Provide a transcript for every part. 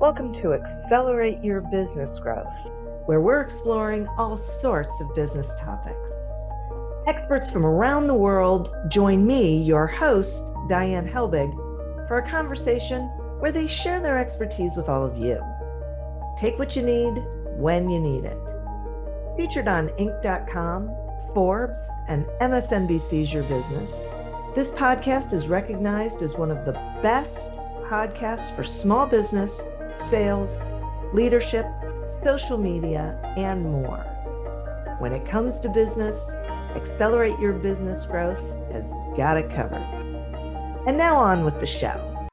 Welcome to Accelerate Your Business Growth, where we're exploring all sorts of business topics. Experts from around the world join me, your host, Diane Helbig, for a conversation where they share their expertise with all of you. Take what you need when you need it. Featured on Inc.com, Forbes, and MSNBC's Your Business, this podcast is recognized as one of the best podcasts for small business, sales, leadership, social media, and more. When it comes to business, Accelerate Your Business Growth has got it covered. And now on with the show.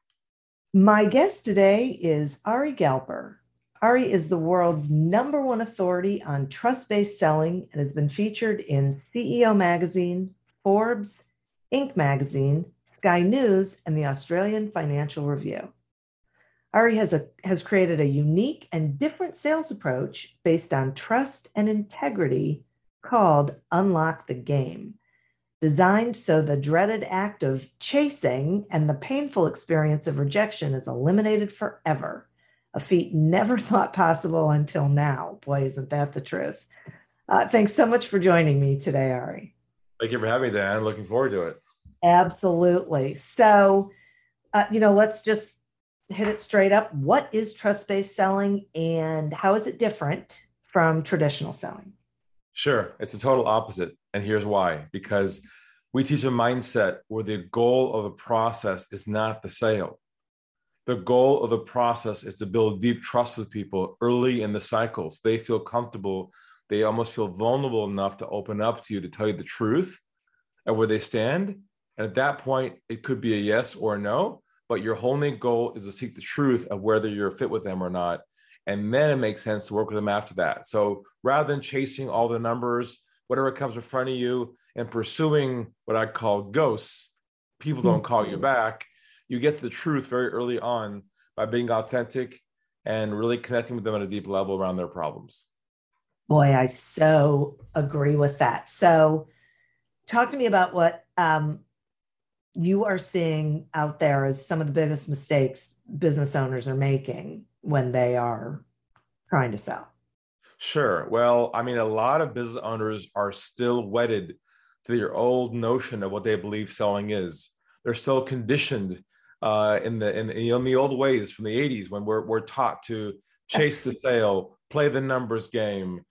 My guest today is Ari Galper. Ari is the world's #1 authority on trust-based selling and has been featured in CEO Magazine, Forbes, Inc. Magazine, Sky News, and the Australian Financial Review. Ari has created a unique and different sales approach based on trust and integrity called Unlock the Game, designed so the dreaded act of chasing and the painful experience of rejection is eliminated forever, a feat never thought possible until now. Boy, isn't that the truth. Thanks so much for joining me today, Ari. Thank you for having me, Dan. Looking forward to it. Absolutely. So, let's just hit it straight up. What is trust-based selling and how is it different from traditional selling? Sure. It's the total opposite. And here's why. Because we teach a mindset where the goal of the process is not the sale. The goal of the process is to build deep trust with people early in the cycles. They feel comfortable. They almost feel vulnerable enough to open up to you, to tell you the truth of where they stand. And at that point, it could be a yes or a no, but your only goal is to seek the truth of whether you're a fit with them or not. And then it makes sense to work with them after that. So rather than chasing all the numbers, whatever comes in front of you and pursuing what I call ghosts, people don't call you back. You get to the truth very early on by being authentic and really connecting with them at a deep level around their problems. Boy, I so agree with that. So talk to me about what you are seeing out there as some of the biggest mistakes business owners are making when they are trying to sell. Sure. Well, I mean, a lot of business owners are still wedded to their old notion of what they believe selling is. They're still conditioned in the old ways from the 80s when we're taught to chase the sale, play the numbers game,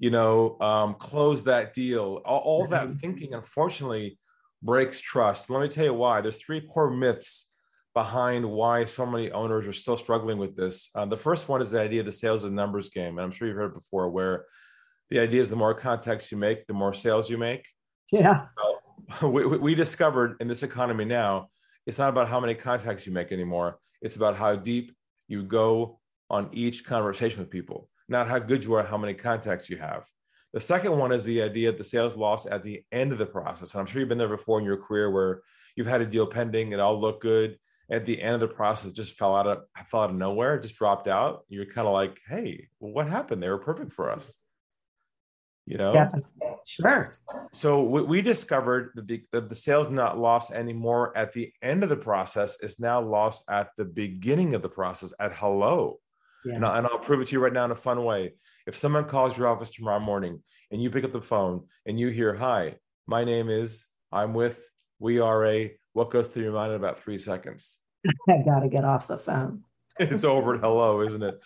close that deal. All that thinking, unfortunately, breaks trust. Let me tell you why. There's 3 core myths behind why so many owners are still struggling with this. The first one is the idea of the sales and numbers game. And I'm sure you've heard it before, where the idea is the more contacts you make, the more sales you make. Yeah. We discovered in this economy now, it's not about how many contacts you make anymore. It's about how deep you go on each conversation with people, not how good you are, how many contacts you have. The second one is the idea of the sales loss at the end of the process. And I'm sure you've been there before in your career where you've had a deal pending, it all looked good. At the end of the process, just fell out of nowhere, just dropped out. You're kind of like, hey, well, what happened? They were perfect for us. Definitely. Sure. So we discovered that the sales not lost anymore at the end of the process. Is now lost at the beginning of the process, at hello. Yeah. And I'll prove it to you right now in a fun way. If someone calls your office tomorrow morning and you pick up the phone and you hear, hi, my name is, I'm with, we are a, what goes through your mind in about 3 seconds? I got to get off the phone. It's over at hello, isn't it?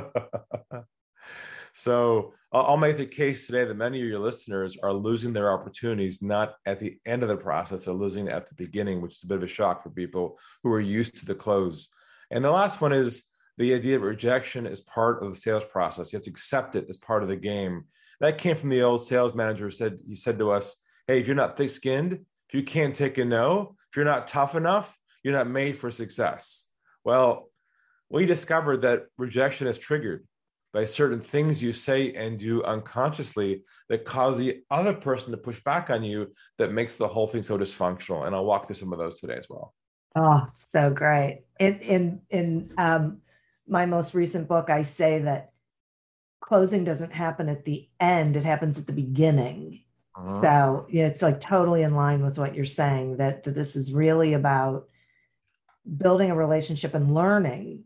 So I'll make the case today that many of your listeners are losing their opportunities, not at the end of the process, they're losing at the beginning, which is a bit of a shock for people who are used to the close. And the last one is the idea of rejection is part of the sales process. You have to accept it as part of the game. That came from the old sales manager who said to us, hey, if you're not thick-skinned, if you can't take a no, if you're not tough enough, you're not made for success. Well, we discovered that rejection is triggered by certain things you say and do unconsciously that cause the other person to push back on you, that makes the whole thing so dysfunctional. And I'll walk through some of those today as well. Oh, so great. In my most recent book, I say that closing doesn't happen at the end, it happens at the beginning. So it's like totally in line with what you're saying, that this is really about building a relationship and learning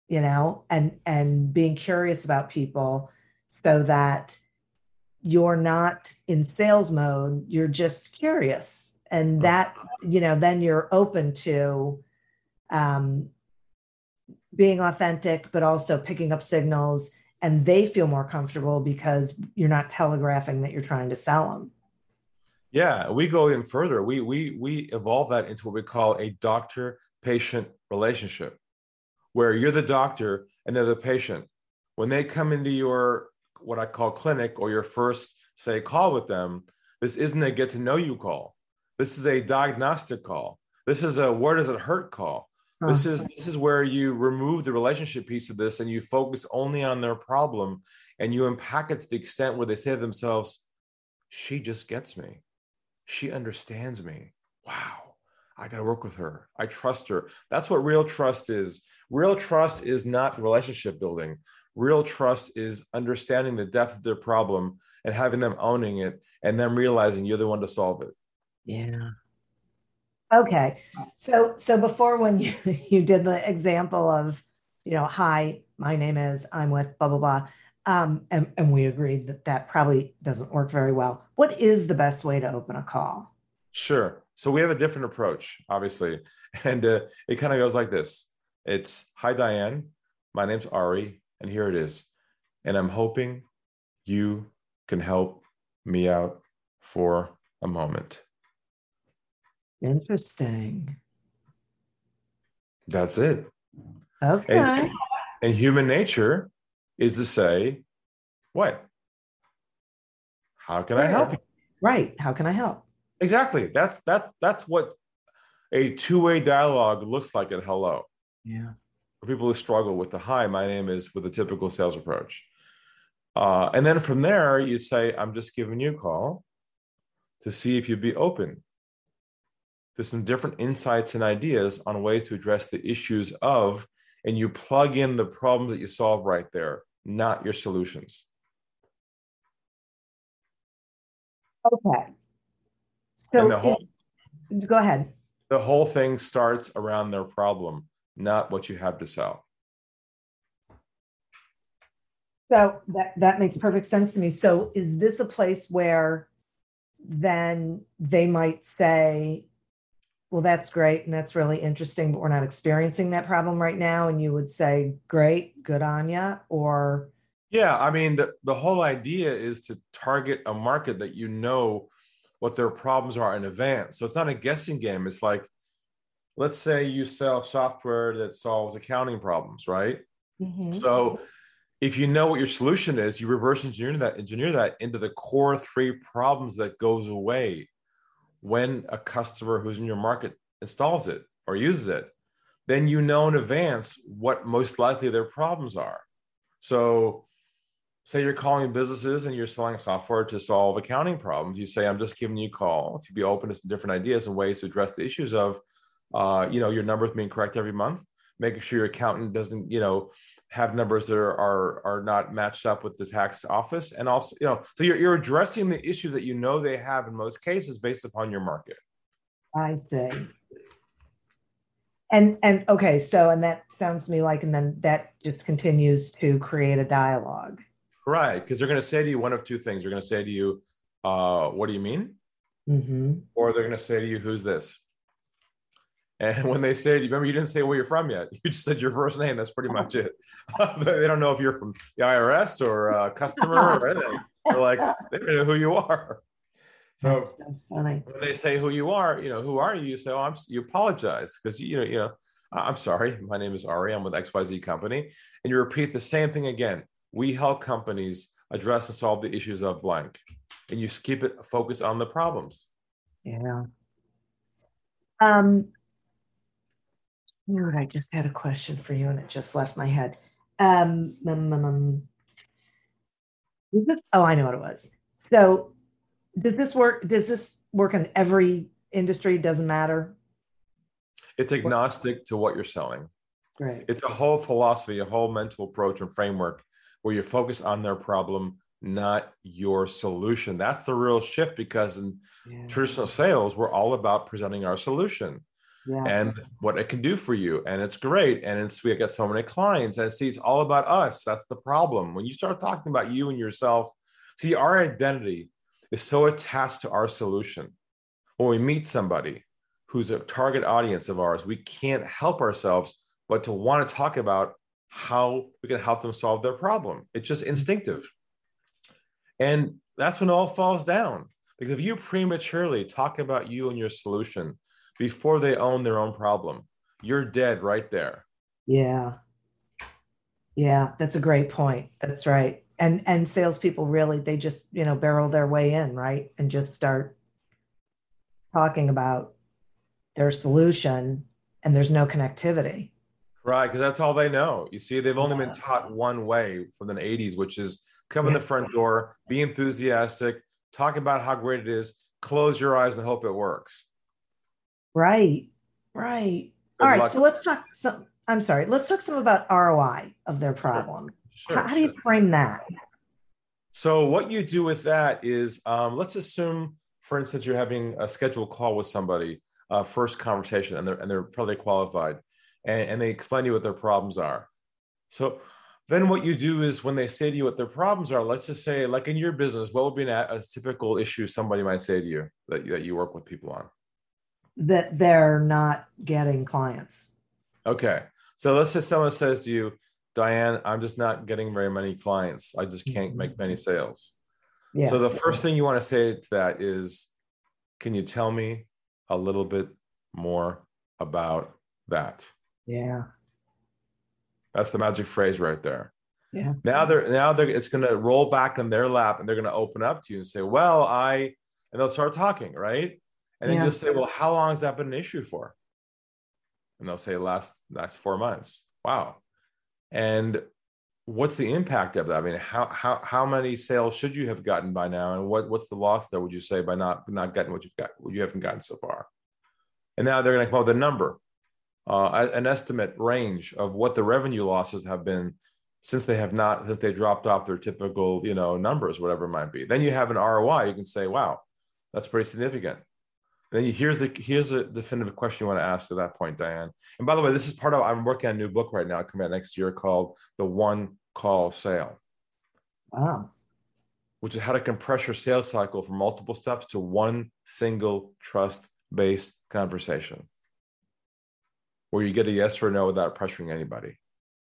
and being curious about people so that you're not in sales mode, you're just curious. And that, then you're open to um, being authentic, but also picking up signals, and they feel more comfortable because you're not telegraphing that you're trying to sell them. Yeah, we go in further. We evolve that into what we call a doctor-patient relationship, where you're the doctor and they're the patient. When they come into your what I call clinic or your first, say, call with them, this isn't a get to know you call. This is a diagnostic call. This is a where does it hurt call. This is where you remove the relationship piece of this and you focus only on their problem, and you unpack it to the extent where they say to themselves, she just gets me. She understands me. Wow, I got to work with her. I trust her. That's what real trust is. Real trust is not relationship building. Real trust is understanding the depth of their problem and having them owning it and them realizing you're the one to solve it. Yeah. Okay. So before, when you did the example of, hi, my name is, I'm with blah, blah, blah. And we agreed that that probably doesn't work very well. What is the best way to open a call? Sure. So we have a different approach, obviously. And it kind of goes like this. It's, hi, Diane. My name's Ari, and here it is. And I'm hoping you can help me out for a moment. Interesting. That's it. Okay. And human nature is to say, what? How can I help you? Right. How can I help? Exactly. That's what a two-way dialogue looks like at hello. Yeah. For people who struggle with the hi, my name is, with a typical sales approach. And then from there, you'd say, I'm just giving you a call to see if you'd be open to some different insights and ideas on ways to address the issues of, and you plug in the problems that you solve right there, not your solutions. Okay. So go ahead. The whole thing starts around their problem, not what you have to sell. So that makes perfect sense to me. So is this a place where then they might say, well, that's great and that's really interesting, but we're not experiencing that problem right now? And you would say, great, good on ya? Or yeah, I mean, the whole idea is to target a market that you know what their problems are in advance. So it's not a guessing game. It's like, let's say you sell software that solves accounting problems, right? Mm-hmm. So if you know what your solution is, you reverse engineer that into the core 3 problems that goes away when a customer who's in your market installs it or uses it. Then you know in advance what most likely their problems are. So say you're calling businesses and you're selling software to solve accounting problems. You say, I'm just giving you a call. If you'd be open to some different ideas and ways to address the issues of, your numbers being correct every month, making sure your accountant doesn't, have numbers that are not matched up with the tax office. And also, so you're addressing the issues that they have in most cases based upon your market. I see. And okay, so, and that sounds to me like, and then that just continues to create a dialogue. Right, because they're going to say to you one of 2 things. They're going to say to you, what do you mean? Mm-hmm. Or they're going to say to you, who's this? And when they say, remember, you didn't say where you're from yet. You just said your first name. That's pretty much it. They don't know if you're from the IRS or a customer or anything. They're like, they don't know who you are. So when they say who you are, who are you? You say, oh, you apologize because, I'm sorry. My name is Ari. I'm with XYZ company. And you repeat the same thing again. We help companies address and solve the issues of blank. And you keep it focused on the problems. Yeah. I just had a question for you and it just left my head. I know what it was. So does this work in every industry? Doesn't matter? It's agnostic to what you're selling. Right. It's a whole philosophy, a whole mental approach and framework where you focus on their problem, not your solution. That's the real shift, because in traditional sales, we're all about presenting our solution. Yeah. and what it can do for you. And it's great. And we get so many clients, and see, it's all about us. That's the problem. When you start talking about you and yourself, see, our identity is so attached to our solution. When we meet somebody who's a target audience of ours, we can't help ourselves but to want to talk about how we can help them solve their problem. It's just instinctive. And that's when it all falls down. Because if you prematurely talk about you and your solution before they own their own problem, you're dead right there. Yeah. Yeah, that's a great point. That's right. And salespeople really, they just, barrel their way in, right? And just start talking about their solution, and there's no connectivity. Right, because that's all they know. You see, they've only been taught one way from the 80s, which is come in the front door, be enthusiastic, talk about how great it is, close your eyes and hope it works. Right. All right, so let's talk some about ROI of their problem. Sure. How do you frame that? So what you do with that is, let's assume, for instance, you're having a scheduled call with somebody, first conversation, and they're probably qualified, and they explain to you what their problems are. So then what you do is, when they say to you what their problems are, let's just say, like in your business, what would be a typical issue somebody might say to you that you work with people on? That they're not getting clients. Okay. So let's say someone says to you, Diane, I'm just not getting very many clients. I just can't make many sales. Yeah. So the first thing you want to say to that is, can you tell me a little bit more about that? Yeah. That's the magic phrase right there. Yeah. Now it's going to roll back in their lap, and they're going to open up to you and say, well, and they'll start talking, right? And then you'll say, well, how long has that been an issue for? And they'll say, last 4 months. Wow. And what's the impact of that? I mean, how many sales should you have gotten by now? And what's the loss there, would you say, by not getting what you haven't gotten so far? And now they're going to come up with a number, an estimate range of what the revenue losses have been since they dropped off their typical, numbers, whatever it might be. Then you have an ROI. You can say, wow, that's pretty significant. And then here's a definitive question you want to ask at that point, Diane. And by the way, this is I'm working on a new book right now, coming out next year, called The One Call Sale. Wow. Which is how to compress your sales cycle from multiple steps to one single trust-based conversation, where you get a yes or no without pressuring anybody.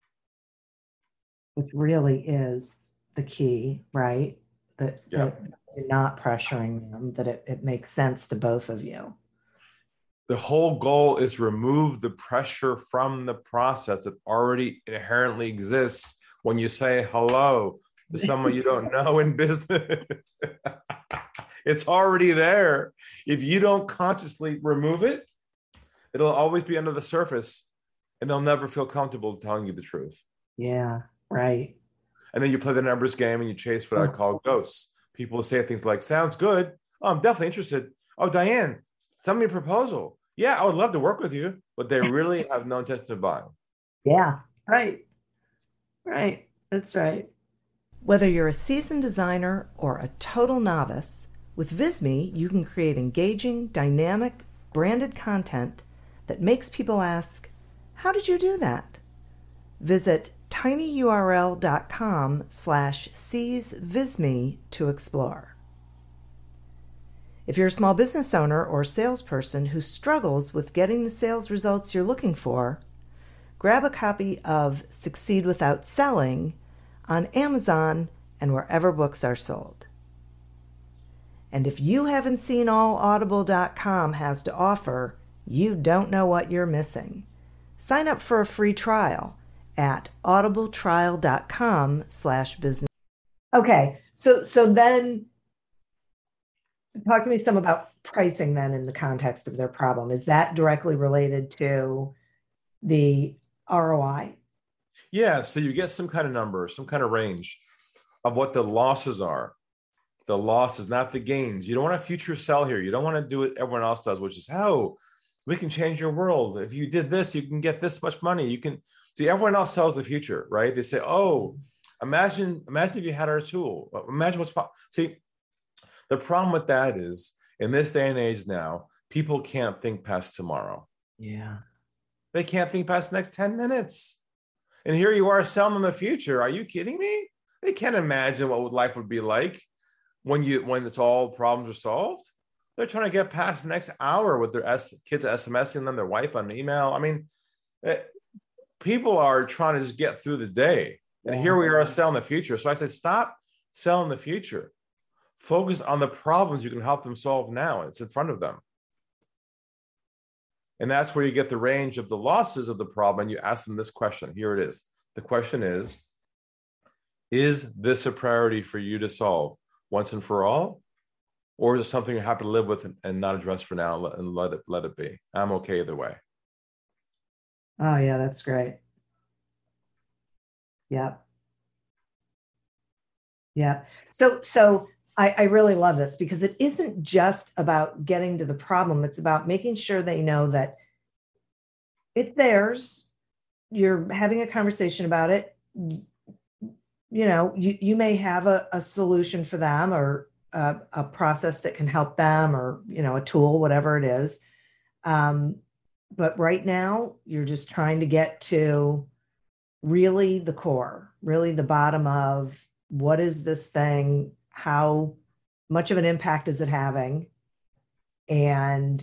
Which really is the key, right? That you're not pressuring them, that it makes sense to both of you. The whole goal is remove the pressure from the process that already inherently exists when you say hello to someone you don't know in business. It's already there. If you don't consciously remove it, it'll always be under the surface, and they'll never feel comfortable telling you the truth. Yeah, right. And then you play the numbers game, and you chase what I call ghosts. People say things like, sounds good. Oh, I'm definitely interested. Oh, Diane, send me a proposal. Yeah, I would love to work with you, but they really have no intention of buying. Yeah, right. Right. That's right. Whether you're a seasoned designer or a total novice, with Visme, you can create engaging, dynamic, branded content that makes people ask, how did you do that? Visit tinyurl.com/seesvisme to explore. If you're a small business owner or salesperson who struggles with getting the sales results you're looking for, grab a copy of Succeed Without Selling on Amazon and wherever books are sold. And if you haven't seen all Audible.com has to offer, you don't know what you're missing. Sign up for a free trial at audibletrial.com/business. Okay, so then talk to me some about pricing then in the context of their problem. Is that directly related to the ROI? Yeah, so you get some kind of number, some kind of range of what the losses are. The losses, not the gains. You don't want to future sell here. You don't want to do what everyone else does, which is, we can change your world. If you did this, you can get this much money. You can see, everyone else sells the future, right? They say, imagine if you had our tool. Imagine what's possible. See, the problem with that is, in this day and age now, people can't think past tomorrow. Yeah. They can't think past the next 10 minutes. And here you are selling them the future. Are you kidding me? They can't imagine what life would be like when it's all problems are solved. They're trying to get past the next hour with their kids SMSing them, their wife on email. I mean, people are trying to just get through the day. And here we are selling the future. So I said, stop selling the future. Focus on the problems you can help them solve now. It's in front of them. And that's where you get the range of the losses of the problem. And you ask them this question. Here it is. The question is this a priority for you to solve once and for all? Or is it something you have to live with and not address for now and let it be? I'm okay either way. Oh, yeah, that's great. Yeah. Yeah. So I really love this because it isn't just about getting to the problem. It's about making sure they know that it's theirs. You're having a conversation about it. You may have a solution for them or a process that can help them or, a tool, whatever it is. But right now you're just trying to get to really the core, really the bottom of what is this thing? How much of an impact is it having? And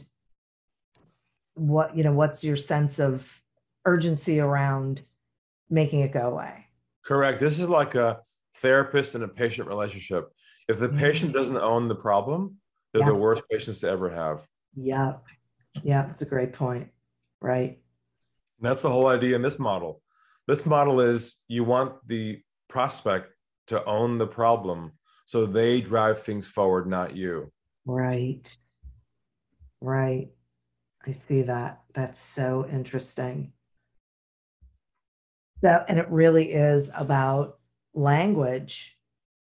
what's your sense of urgency around making it go away? Correct. This is like a therapist and a patient relationship. If the patient doesn't own the problem, they're the worst patients to ever have. Yeah. Yeah. That's a great point. Right. And that's the whole idea in this model. This model is you want the prospect to own the problem so they drive things forward, not you. Right. Right. I see that. That's so interesting. And it really is about language,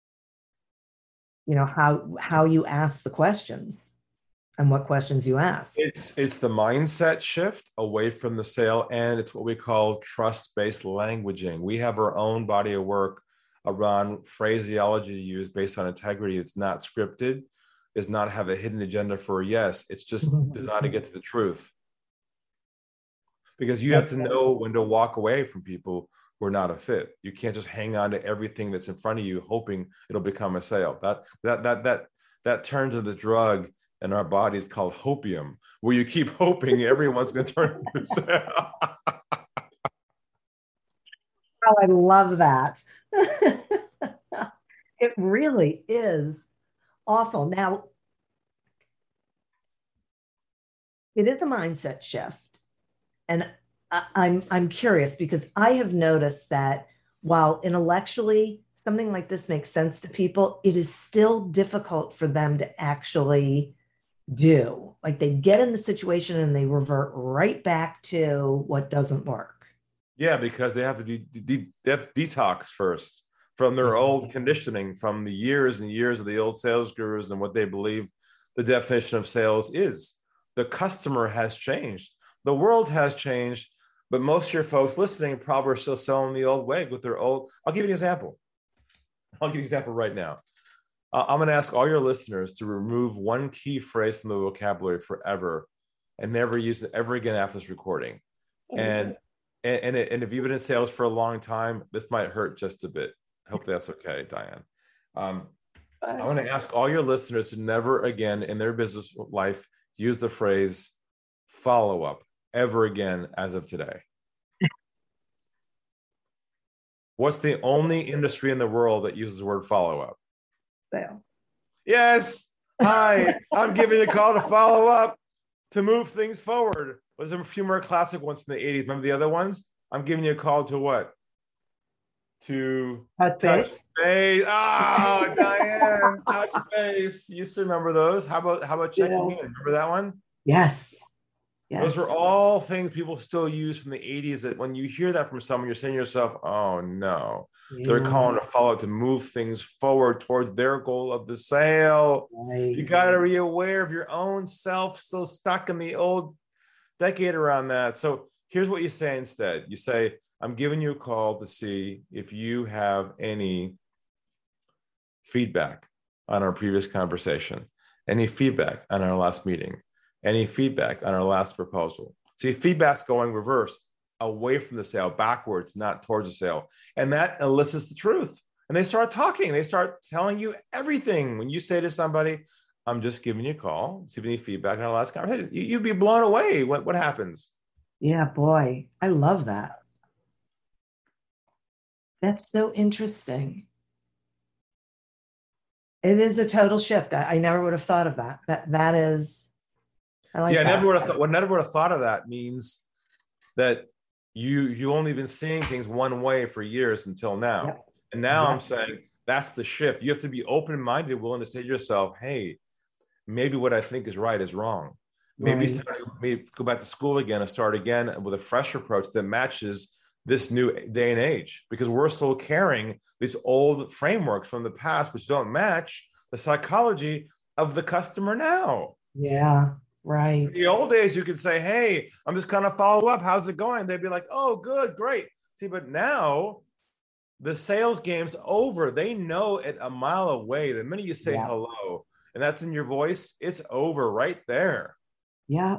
how you ask the questions and what questions you ask. It's the mindset shift away from the sale, and it's what we call trust-based languaging. We have our own body of work around phraseology used based on integrity. It's not scripted, does not have a hidden agenda for a yes. It's just designed to get to the truth. Because you have to know when to walk away from people who are not a fit. You can't just hang on to everything that's in front of you, hoping it'll become a sale. That turns into this drug in our bodies called hopium, where you keep hoping everyone's going to turn into a sale. Oh, I love that. It really is awful. Now, it is a mindset shift. And I'm curious because I have noticed that while intellectually something like this makes sense to people, it is still difficult for them to actually do. Like they get in the situation and they revert right back to what doesn't work. Yeah, because they have to detox first from their old conditioning, from the years and years of the old sales gurus and what they believe the definition of sales is. The customer has changed. The world has changed, but most of your folks listening probably are still selling the old way with their old. I'll give you an example. Right now. I'm going to ask all your listeners to remove one key phrase from the vocabulary forever and never use it ever again after this recording. And if you've been in sales for a long time, this might hurt just a bit. Hopefully that's okay, Diane. I want to ask all your listeners to never again in their business life use the phrase follow up ever again as of today. What's the only industry in the world that uses the word follow up? Sale. Yes. Hi, I'm giving you a call to follow up to move things forward. There's a few more classic ones from the 80s. Remember the other ones? I'm giving you a call to what? To touch base. Oh, Diane, touch base. You used to remember those. How about checking in? Remember that one? Yes. Those are all things people still use from the 80s that when you hear that from someone, you're saying to yourself, oh no, they're calling to follow up to move things forward towards their goal of the sale. Right. You got to be aware of your own self still stuck in the old decade around that. So here's what you say instead. You say, I'm giving you a call to see if you have any feedback on our previous conversation, any feedback on our last meeting, any feedback on our last proposal. See, feedback's going reverse, away from the sale, backwards, not towards the sale. And that elicits the truth. And they start talking. They start telling you everything. When you say to somebody, I'm just giving you a call, see if any feedback in our last conversation, you'd be blown away. What happens? Yeah, boy, I love that. That's so interesting. It is a total shift. I never would have thought of that. That is, I like that. I never would have thought of that means that you only been seeing things one way for years until now. Yep. And now I'm saying that's the shift. You have to be open-minded, willing to say to yourself, hey, maybe what I think is right is wrong. Maybe go back to school again and start again with a fresh approach that matches this new day and age, because we're still carrying these old frameworks from the past, which don't match the psychology of the customer now. Yeah, right. In the old days, you could say, hey, I'm just kind of follow up. How's it going? They'd be like, oh, good, great. See, but now the sales game's over. They know it a mile away. The minute you say hello and that's in your voice, it's over right there. Yeah.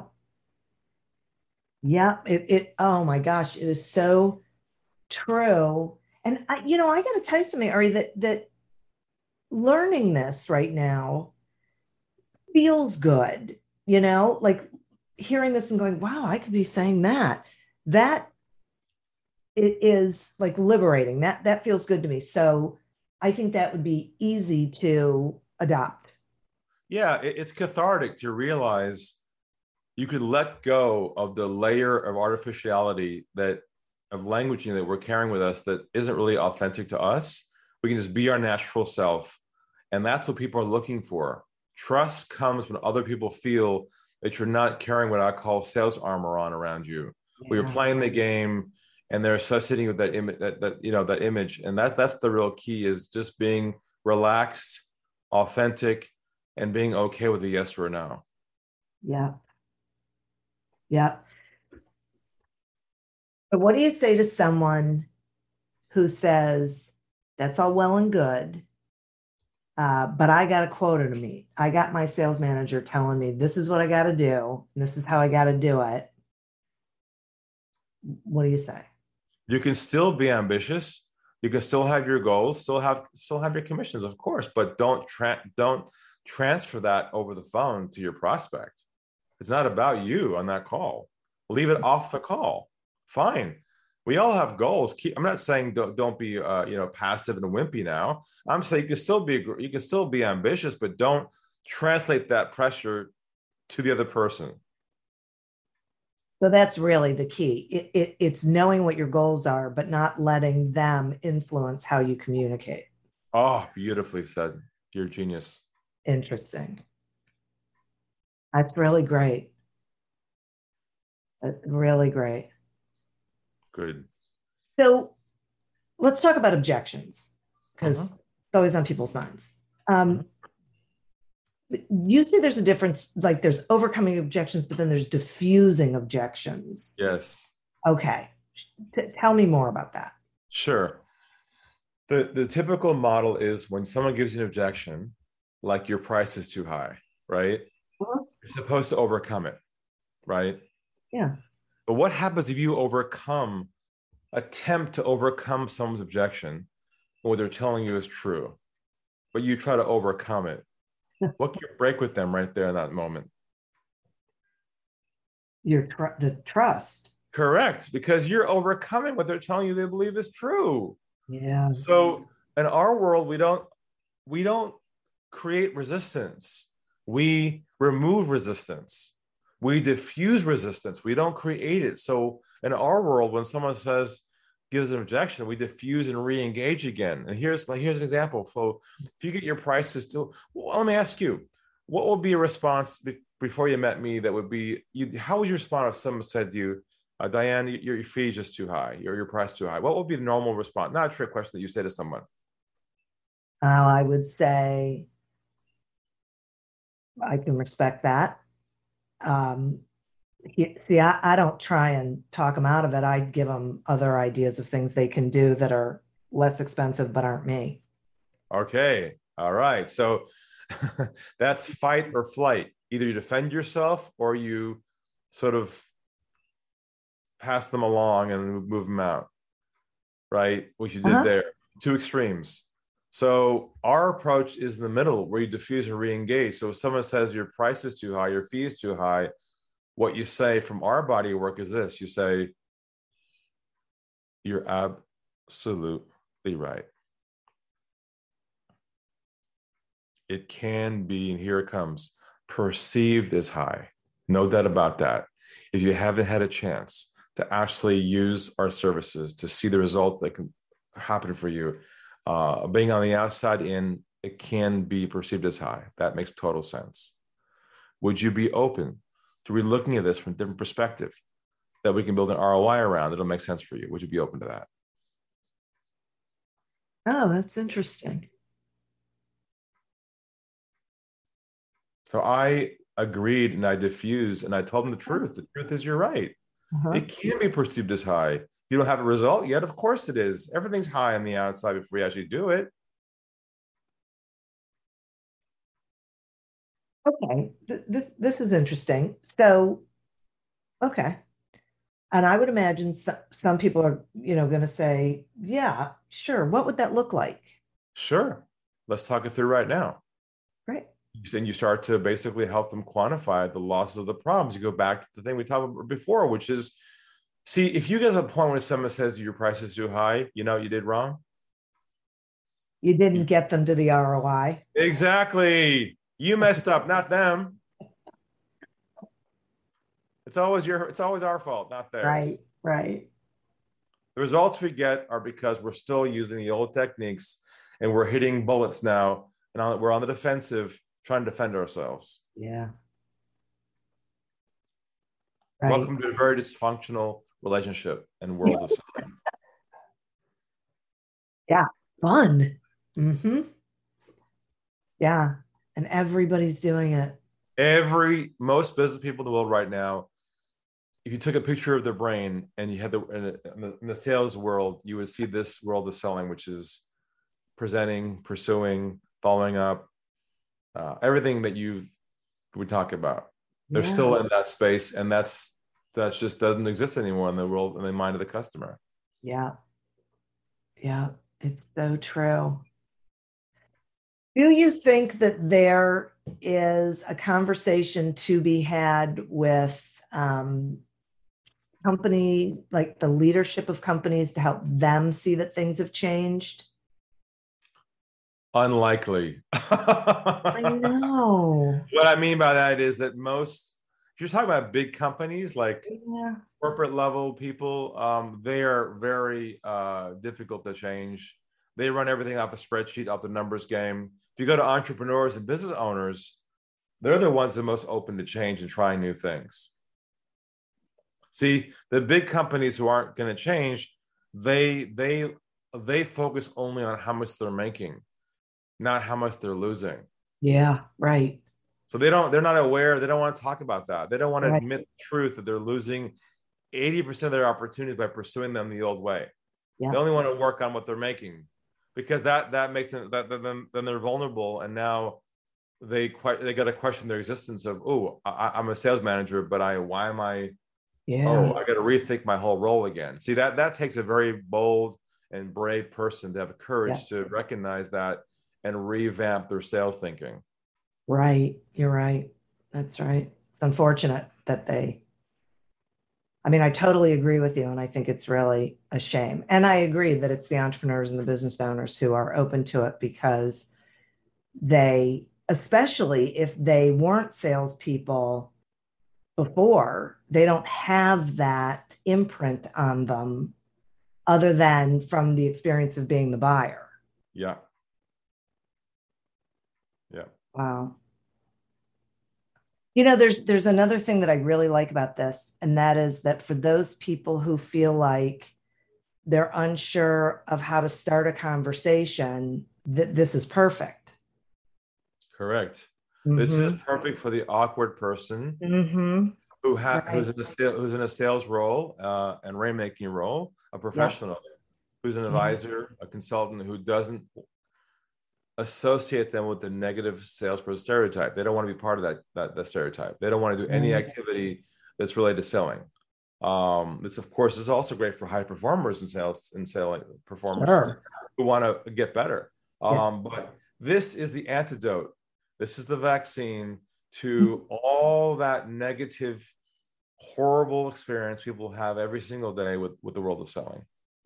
Yeah. Oh my gosh, it is so true. And I got to tell you something, Ari, that learning this right now feels good, like hearing this and going, wow, I could be saying that. That it is like liberating. That feels good to me. So I think that would be easy to adopt. Yeah, it's cathartic to realize you could let go of the layer of artificiality of languaging that we're carrying with us that isn't really authentic to us. We can just be our natural self. And that's what people are looking for. Trust comes when other people feel that you're not carrying what I call sales armor on around you. Yeah. Where you're playing the game and they're associating with that image, that image. And that's the real key, is just being relaxed, authentic, and being okay with a yes or a no. Yeah. Yeah. But what do you say to someone who says, that's all well and good, but I got a quota to meet. I got my sales manager telling me this is what I got to do, and this is how I got to do it. What do you say? You can still be ambitious. You can still have your goals, still have your commissions, of course, but don't transfer that over the phone to your prospect. It's not about you on that call. Leave it off the call. Fine. We all have goals. I'm not saying don't be passive and wimpy now. I'm saying you can still be ambitious, but don't translate that pressure to the other person. So that's really the key. It's knowing what your goals are, but not letting them influence how you communicate. Oh, beautifully said. You're a genius. Interesting. That's really great. That's really great. Good. So let's talk about objections, because it's always on people's minds. You say there's a difference, like there's overcoming objections, but then there's diffusing objections. Yes. Okay. Tell me more about that. Sure. The typical model is when someone gives you an objection, like your price is too high, right? You're supposed to overcome it, right? Yeah. But what happens if you attempt to overcome someone's objection and what they're telling you is true, but you try to overcome it? What can you break with them right there in that moment? The trust. Correct, because you're overcoming what they're telling you they believe is true. Yeah. So in our world, we don't create resistance. We remove resistance. We diffuse resistance. We don't create it. So in our world, when someone gives an objection, we diffuse and re-engage again. And here's an example. So if you get your prices let me ask you, what would be a response before you met me that would be, how would you respond if someone said to you, Diane, your fee is just too high, your price too high? What would be the normal response? Not a trick question that you say to someone. I would say, I can respect that. I don't try and talk them out of it. I give them other ideas of things they can do that are less expensive, but aren't me. Okay. All right. So that's fight or flight. Either you defend yourself or you sort of pass them along and move them out, right? What you did Uh-huh. there, two extremes. So our approach is in the middle where you diffuse and re-engage. So if someone says your price is too high, your fee is too high, what you say from our body of work is this. You say, you're absolutely right. It can be, and here it comes, perceived as high. No doubt about that. If you haven't had a chance to actually use our services to see the results that can happen for you, being on the outside in, it can be perceived as high. That makes total sense. Would you be open to re-looking at this from a different perspective that we can build an ROI around that'll make sense for you? Would you be open to that? Oh, that's interesting. So I agreed and I diffused and I told them the truth. The truth is, you're right. Uh-huh. It can be perceived as high. You don't have a result yet. Of course it is. Everything's high on the outside before you actually do it. Okay. This is interesting. So, okay. And I would imagine some people are, going to say, yeah, sure. What would that look like? Sure. Let's talk it through right now. Right. And you start to basically help them quantify the losses of the problems. You go back to the thing we talked about before, which is, see, if you get to the point where someone says your price is too high, you know what you did wrong? You didn't get them to the ROI. Exactly. You messed up, not them. It's always our fault, not theirs. Right. The results we get are because we're still using the old techniques and we're hitting bullets now, and we're on the defensive trying to defend ourselves. Yeah. Right. Welcome to a very dysfunctional relationship and world of selling. Yeah. Fun. Mm-hmm. Yeah. And everybody's doing it. Most business people in the world right now, if you took a picture of their brain and you had in the sales world, you would see this world of selling, which is presenting, pursuing, following up, everything that we talk about. They're still in that space, and that's just doesn't exist anymore in the world, in the mind of the customer. Yeah. It's so true. Do you think that there is a conversation to be had with company, like the leadership of companies, to help them see that things have changed? Unlikely. I know. What I mean by that is that if you're talking about big companies, like corporate level people, they are very difficult to change. They run everything off a spreadsheet, off the numbers game. If you go to entrepreneurs and business owners, they're the ones that are most open to change and trying new things. See, the big companies who aren't going to change, they focus only on how much they're making, not how much they're losing. Yeah, right. So they're not aware. They don't want to talk about that. They don't want to admit the truth that they're losing 80% of their opportunities by pursuing them the old way. Yeah. They only want to work on what they're making, because that makes them, then they're vulnerable, and now they got to question their existence of, I'm a sales manager, but why am I? Yeah. I got to rethink my whole role again. See, that takes a very bold and brave person to have the courage to recognize that and revamp their sales thinking. Right. You're right. That's right. It's unfortunate that I totally agree with you. And I think it's really a shame. And I agree that it's the entrepreneurs and the business owners who are open to it, because especially if they weren't salespeople before, they don't have that imprint on them other than from the experience of being the buyer. Yeah. Wow. There's another thing that I really like about this, and that is that for those people who feel like they're unsure of how to start a conversation, this is perfect. Correct. Mm-hmm. This is perfect for the awkward person who's in a sales role and rainmaking role, a professional who's an advisor, a consultant who doesn't associate them with the negative salesperson stereotype. They don't want to be part of that stereotype. They don't want to do any activity that's related to selling. This, of course, is also great for high performers in sales and selling performers who want to get better. But this is the antidote. This is the vaccine to all that negative, horrible experience people have every single day with the world of selling.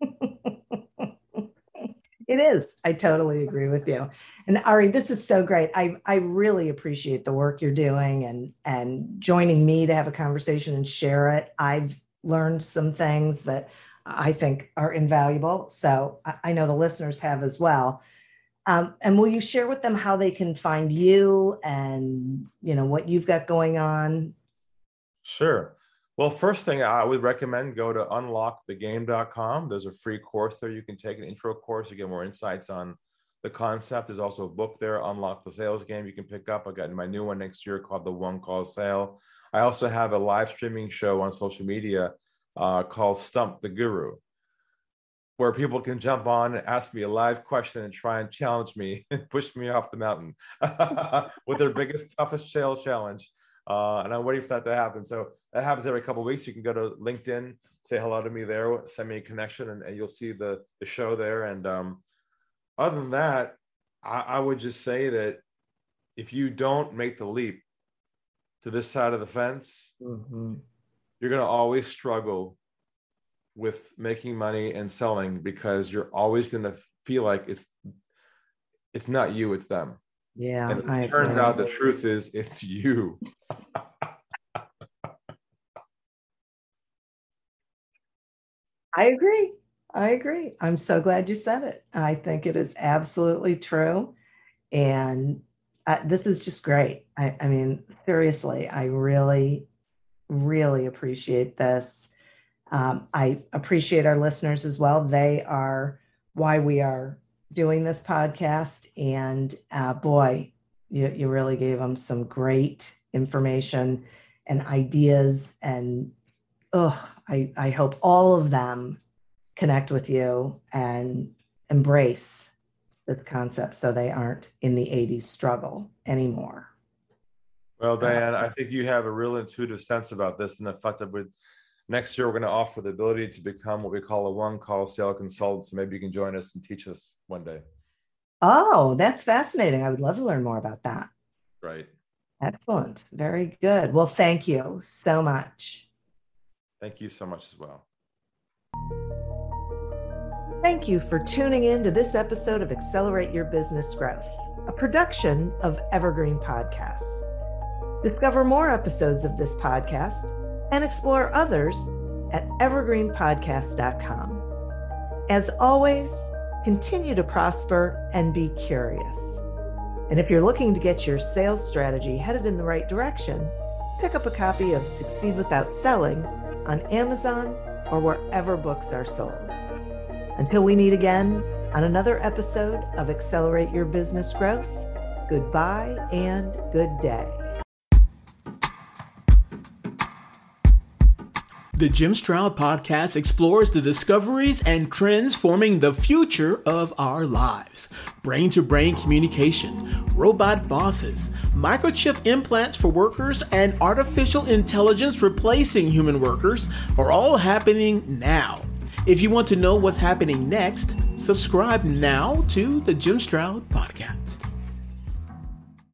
It is. I totally agree with you. And Ari, this is so great. I really appreciate the work you're doing and joining me to have a conversation and share it. I've learned some things that I think are invaluable. So I know the listeners have as well. And will you share with them how they can find you and, what you've got going on? Sure. Well, first thing I would recommend, go to unlockthegame.com. There's a free course there. You can take an intro course to get more insights on the concept. There's also a book there, Unlock the Sales Game, you can pick up. I got my new one next year called The One Call Sale. I also have a live streaming show on social media called Stump the Guru, where people can jump on and ask me a live question and try and challenge me and push me off the mountain with their biggest, toughest sales challenge. And I'm waiting for that to happen. So that happens every couple of weeks. You can go to LinkedIn, say hello to me there, send me a connection, and you'll see the show there. And other than that, I would just say that if you don't make the leap to this side of the fence, you're going to always struggle with making money and selling, because you're always going to feel like it's not you, it's them. Yeah. And it turns out the truth is it's you. I agree. I'm so glad you said it. I think it is absolutely true. And this is just great. I mean, seriously, I really, really appreciate this. I appreciate our listeners as well. They are why we are doing this podcast. And boy, you really gave them some great information and ideas. And I hope all of them connect with you and embrace this concept so they aren't in the 80s struggle anymore. Well, Diane, I think you have a real intuitive sense about this, and the fact that next year we're going to offer the ability to become what we call a one-call sale consultant. So maybe you can join us and teach us one day. Oh, that's fascinating. I would love to learn more about that. Right. Excellent. Very good. Well, thank you so much. Thank you so much as well. Thank you for tuning in to this episode of Accelerate Your Business Growth, a production of Evergreen Podcasts. Discover more episodes of this podcast and explore others at evergreenpodcast.com. As always, continue to prosper and be curious. And if you're looking to get your sales strategy headed in the right direction, pick up a copy of Succeed Without Selling on Amazon or wherever books are sold. Until we meet again on another episode of Accelerate Your Business Growth, goodbye and good day. The Jim Stroud Podcast explores the discoveries and trends forming the future of our lives. Brain-to-brain communication, robot bosses, microchip implants for workers, and artificial intelligence replacing human workers are all happening now. If you want to know what's happening next, subscribe now to the Jim Stroud Podcast.